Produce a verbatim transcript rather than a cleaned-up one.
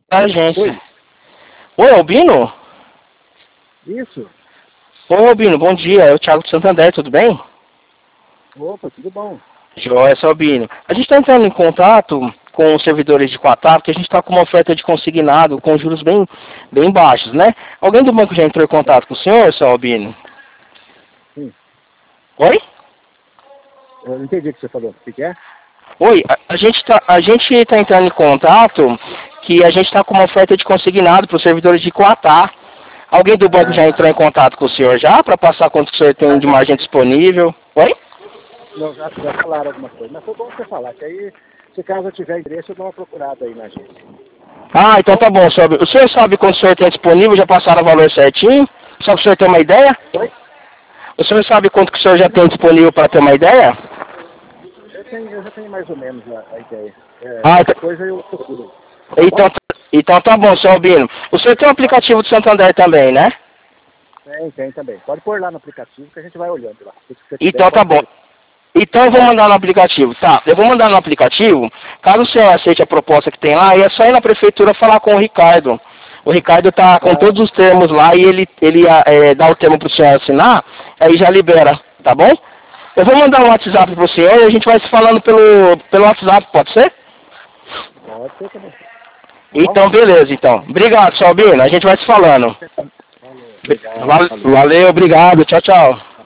da agência. Oi. Oi, Albino? Isso. Oi, Albino, bom dia. É o Thiago de Santander, tudo bem? Opa, tudo bom. Joia, seu Albino. A gente está entrando em contato com os servidores de Qatar, porque a gente está com uma oferta de consignado com juros bem, bem baixos, né? Alguém do banco já entrou em contato com o senhor, seu Albino? Sim. Oi? Eu não entendi o que você falou. O que que é? Oi, a, a gente está a gente tá entrando em contato que a gente está com uma oferta de consignado para os servidores de Qatar. Alguém do banco Ah, já tá. entrou em contato com o senhor já para passar quanto que o senhor tem Ah, de já, margem disponível? Oi? não, já, já falaram alguma coisa. Mas foi bom você falar, que aí, se caso eu tiver interesse, eu dou uma procurada aí na agência. Ah, então tá bom, senhor. O senhor sabe quanto o senhor tem disponível? Já passaram o valor certinho? Só para o senhor ter uma ideia? Oi? O senhor sabe quanto que o senhor já tem disponível para ter uma ideia? Eu, tenho, eu já tenho mais ou menos a, a ideia. É, Ah, qualquer então, coisa eu procuro. Tá então, bom? então tá bom, senhor Albino. O senhor tem um aplicativo do Santander também, né? Tem, tem também. Pode pôr lá no aplicativo que a gente vai olhando lá. Se você tiver, Então tá pode bom. pôr. Então eu Tá vou bom? mandar no aplicativo. Tá, eu vou mandar no aplicativo. Caso o senhor aceite a proposta que tem lá, é só ir na prefeitura falar com o Ricardo. O Ricardo tá com Ah, todos os termos lá e ele, ele é, dá o termo pro senhor assinar, aí já libera, tá bom? Eu vou mandar um WhatsApp pro senhor e a gente vai se falando pelo, pelo WhatsApp, pode ser? pode ser também. Tá bom? Então, beleza, então. Obrigado, senhor Albino. A gente vai se falando. Valeu. Obrigado. Val- Valeu. Valeu, obrigado. Tchau, tchau.